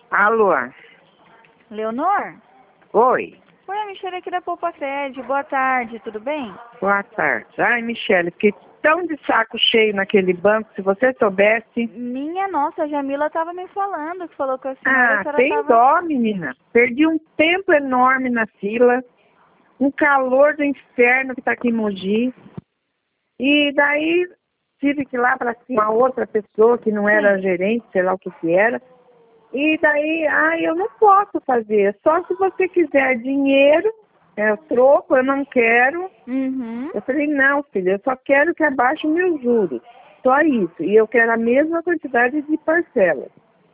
Alô? Leonor? Oi, Oi, a Michelle aqui da Poupa Crédito. Boa tarde, tudo bem? boa tarde. Ai, Michele, fiquei tão de saco cheio naquele banco, se você soubesse. Minha nossa, a Jamila estava me falando, que falou com a senhora, a senhora Tem estava... dó, menina. Perdi um tempo enorme na fila, um calor do inferno que tá aqui em Mogi. E daí tive que ir lá para cima, uma outra pessoa que não era gerente, sei lá o que era. E daí, eu não posso fazer. Só se você quiser dinheiro, troco, eu não quero. Uhum. Eu falei, não, filha, eu só quero que abaixe meus juros. Só isso. E eu quero a mesma quantidade de parcelas.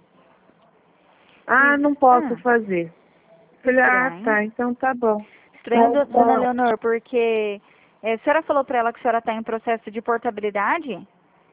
Não posso fazer. Eu falei, Estranho. tá, então tá bom. Estranho, dona Leonor, porque a senhora falou para ela que a senhora está em processo de portabilidade?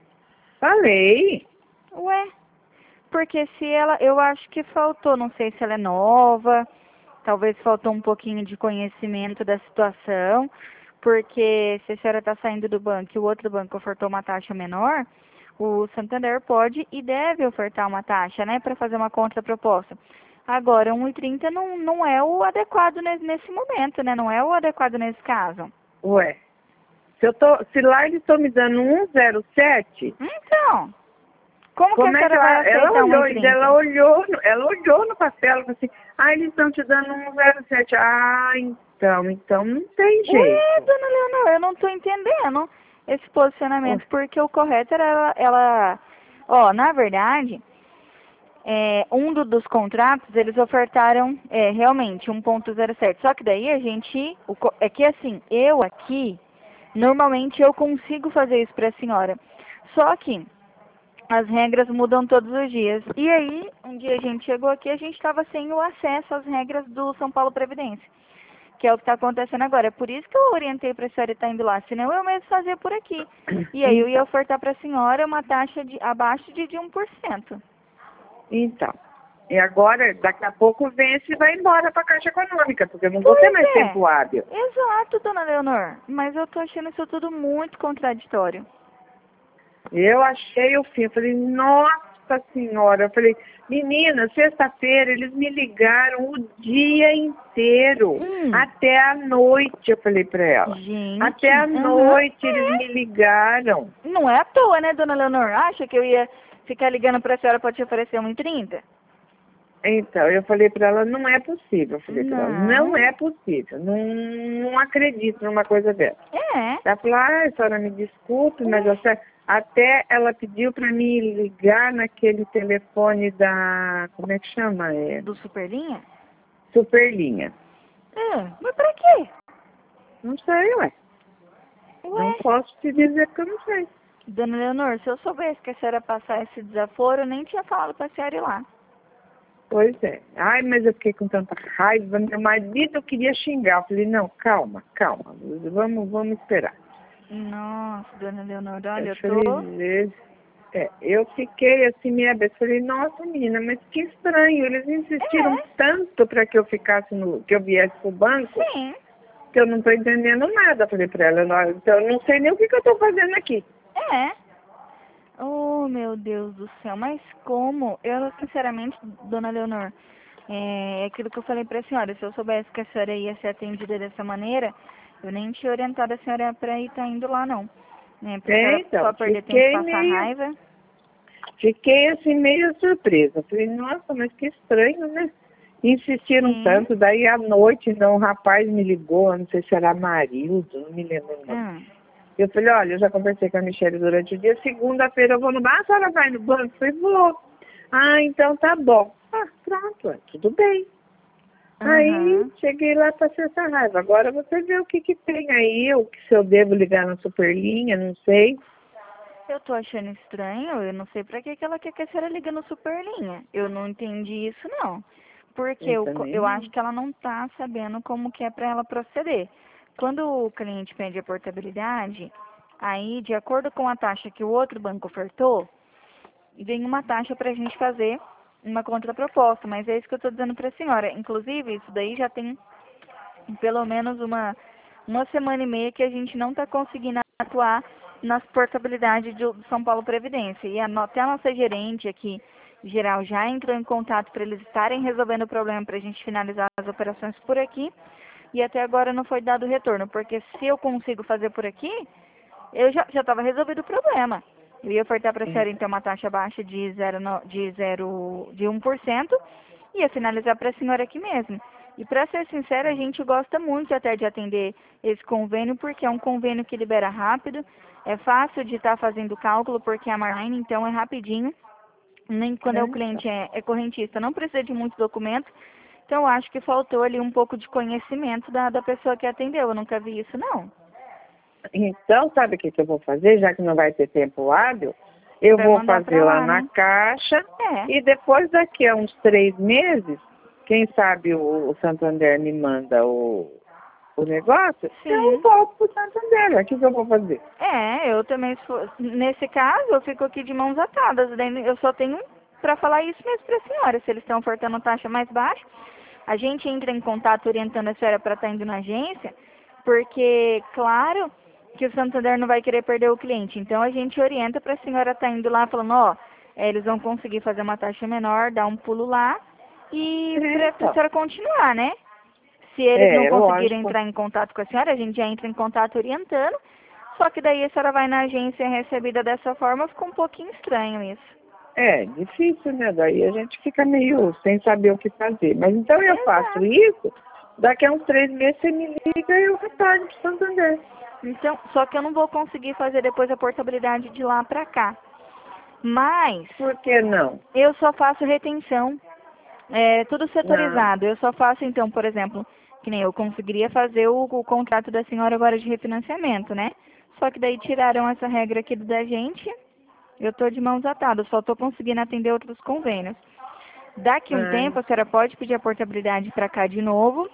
Falei. Ué, porque se ela, eu acho que faltou, não sei se ela é nova, talvez faltou um pouquinho de conhecimento da situação, porque se a senhora está saindo do banco e o outro banco ofertou uma taxa menor, o Santander pode e deve ofertar uma taxa, né, para fazer uma contraproposta. Agora, 1,30 não é o adequado nesse momento, né, não é o adequado nesse caso. Ué, se lá eles estão me dando 1,07, Então, como que a como é que senhora vai ela aceitar olhou, 1,30? ela olhou no papel, ela falou assim, eles estão te dando 1,07. Então não tem Ué, jeito. dona Leonor, eu não estou entendendo esse posicionamento, porque o correto era na verdade, dos contratos, eles ofertaram realmente 1,07. Só que daí é que assim, eu aqui, normalmente eu consigo fazer isso para a senhora. Só que as regras mudam todos os dias. E aí, um dia a gente chegou aqui, a gente estava sem o acesso às regras do São Paulo Previdência, que é o que está acontecendo agora. É por isso que eu orientei para a senhora estar indo lá, senão eu mesmo fazia por aqui. E aí eu ia ofertar para a senhora uma taxa abaixo de 1%. Então, e agora, daqui a pouco vence e vai embora para a Caixa Econômica, porque eu não vou ter Pois mais é, tempo hábil. exato, dona Leonor. Mas eu tô achando isso tudo muito contraditório. Eu achei o fim, eu falei, nossa senhora, eu falei, menina, sexta-feira eles me ligaram o dia inteiro, até a noite, eu falei para ela. Gente, Até a noite eles me ligaram. Não é à toa, né, dona Leonor? Acha que eu ia ficar ligando pra senhora pra te oferecer 1,30? Então, eu falei para ela, não é possível, eu falei para ela, não Não. é possível, não acredito numa coisa dessa. É. Ela falou, a senhora me desculpe, mas até ela pediu para mim ligar naquele telefone da, como é que chama? Do Superlinha? Superlinha. Mas pra quê? Não sei, ué. Não Ué. posso te dizer porque eu não sei. Dona Leonor, se eu soubesse que a senhora passar esse desaforo, eu nem tinha falado pra senhora ir lá. Pois é. Mas eu fiquei com tanta raiva. Meu marido queria xingar. Eu falei, não, calma. Vamos esperar. Nossa, dona Leonor, olha, Eu eu tô... falei, eu fiquei assim, minha vez. Falei, nossa, menina, mas que estranho. Eles insistiram tanto para que eu ficasse que eu viesse pro banco, Sim. que eu não estou entendendo nada. Eu falei para ela, então eu não sei nem o que eu estou fazendo aqui. Oh, meu Deus do céu, mas como? Eu, sinceramente, dona Leonor, é aquilo que eu falei pra senhora, se eu soubesse que a senhora ia ser atendida dessa maneira, eu nem tinha orientado a senhora pra ir tá indo lá, não. Pra senhora Então, só perder tempo e passar raiva. fiquei assim meio surpresa. Falei, nossa, mas que estranho, né? Insistiram Sim. tanto, daí à noite, então, o rapaz me ligou, não sei se era Marildo, não me lembro o nome. Eu falei, olha, eu já conversei com a Michelle durante o dia, segunda-feira eu vou no banco, a senhora vai no banco? Eu falei, vou. Então tá bom. Pronto, tudo bem. Aí cheguei lá, passei essa raiva. Agora você vê o que tem aí, se eu devo ligar na Superlinha, não sei. Eu tô achando estranho, eu não sei pra que ela quer que a senhora ligue no Superlinha. Eu não entendi isso, não. Porque Eu também eu não. acho que ela não tá sabendo como que é pra ela proceder. Quando o cliente pede a portabilidade, aí, de acordo com a taxa que o outro banco ofertou, vem uma taxa pra gente fazer uma contraproposta. Mas é isso que eu tô dizendo pra senhora. Inclusive, isso daí já tem pelo menos uma semana e meia que a gente não está conseguindo atuar nas portabilidades do São Paulo Previdência. E até a nossa gerente aqui, geral já entrou em contato para eles estarem resolvendo o problema para a gente finalizar as operações por aqui. E até agora não foi dado retorno, porque se eu consigo fazer por aqui, eu já estava resolvido o problema. Eu ia ofertar para a senhora então uma taxa baixa de 1%, e ia finalizar para a senhora aqui mesmo. E para ser sincera, a gente gosta muito até de atender esse convênio, porque é um convênio que libera rápido, é fácil de estar fazendo o cálculo, porque é a Marline, então é rapidinho. Nem quando o cliente é correntista, não precisa de muito documento. Então, eu acho que faltou ali um pouco de conhecimento da pessoa que atendeu. Eu nunca vi isso, não. Então, sabe o que eu vou fazer? Já que não vai ter tempo hábil, eu vou fazer lá na Caixa e depois, daqui a uns 3 meses, quem sabe o Santander me manda o negócio, eu volto pro Santander. O que eu vou fazer? Eu também, nesse caso, eu fico aqui de mãos atadas. Eu só tenho para falar isso mesmo para a senhora. Se eles estão ofertando taxa mais baixa, a gente entra em contato orientando a senhora para estar indo na agência, porque, claro, que o Santander não vai querer perder o cliente. Então, a gente orienta para a senhora estar indo lá falando, eles vão conseguir fazer uma taxa menor, dar um pulo lá, e para a senhora continuar, né? Se eles não conseguirem entrar em contato com a senhora, a gente já entra em contato orientando, só que daí a senhora vai na agência e é recebida dessa forma, fica um pouquinho estranho isso. É difícil, né? Daí a gente fica meio sem saber o que fazer. Mas então eu faço isso, daqui a uns 3 meses você me liga e eu retorno pro Santander. Então, só que eu não vou conseguir fazer depois a portabilidade de lá pra cá. Mas... Por que não? Eu só faço retenção. É tudo setorizado. Eu só faço, então, por exemplo, que nem eu conseguiria fazer o contrato da senhora agora de refinanciamento, né? Só que daí tiraram essa regra aqui da gente. Eu tô de mãos atadas, só tô conseguindo atender outros convênios. Daqui um tempo, a senhora pode pedir a portabilidade pra cá de novo.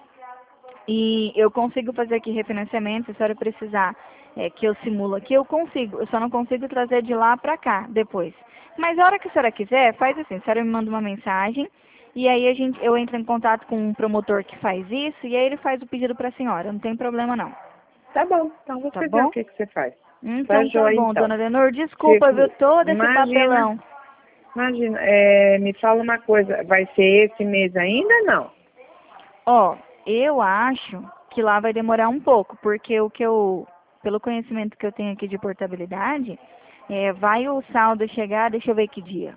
E eu consigo fazer aqui refinanciamento, se a senhora precisar que eu simulo aqui, eu consigo. Eu só não consigo trazer de lá pra cá depois. Mas a hora que a senhora quiser, faz assim, a senhora me manda uma mensagem e aí eu entro em contato com um promotor que faz isso e aí ele faz o pedido pra senhora, não tem problema não. Tá bom, então você vê o que você faz. Então tá bom, dona Leonor, desculpa, viu, todo esse papelão. Imagina, me fala uma coisa, vai ser esse mês ainda ou não? Eu acho que lá vai demorar um pouco, porque pelo conhecimento que eu tenho aqui de portabilidade, vai o saldo chegar, deixa eu ver que dia.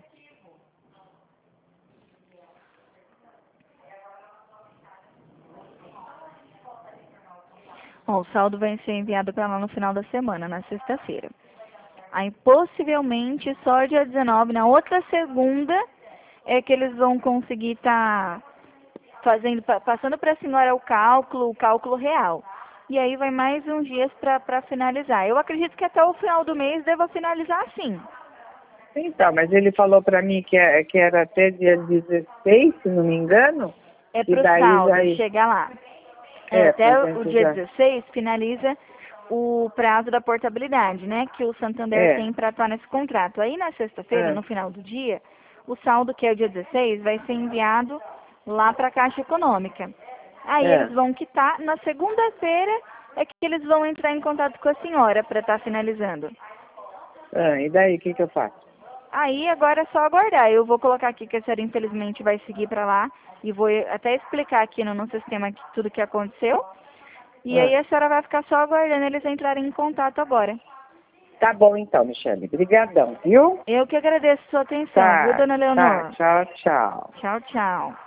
O saldo vai ser enviado para lá no final da semana, na sexta-feira. Aí, possivelmente, só dia 19, na outra segunda, é que eles vão conseguir estar passando para a senhora o cálculo real. E aí vai mais uns dias para finalizar. Eu acredito que até o final do mês deva finalizar sim. Então, mas ele falou para mim que era até dia 16, se não me engano. É para o saldo chegar lá. Até o dia 16 finaliza o prazo da portabilidade, né? Que o Santander tem para atuar nesse contrato. Aí na sexta-feira, no final do dia, o saldo, que é o dia 16, vai ser enviado lá para a Caixa Econômica. Aí eles vão quitar. Na segunda-feira é que eles vão entrar em contato com a senhora para estar finalizando. E daí, o que eu faço? Aí agora é só aguardar. Eu vou colocar aqui que a senhora infelizmente vai seguir para lá e vou até explicar aqui no sistema tudo que aconteceu. E aí a senhora vai ficar só aguardando eles entrarem em contato agora. Tá bom então, Michele. Obrigadão, viu? Eu que agradeço a sua atenção, viu, dona Leonor? Tchau, tchau. Tchau, tchau.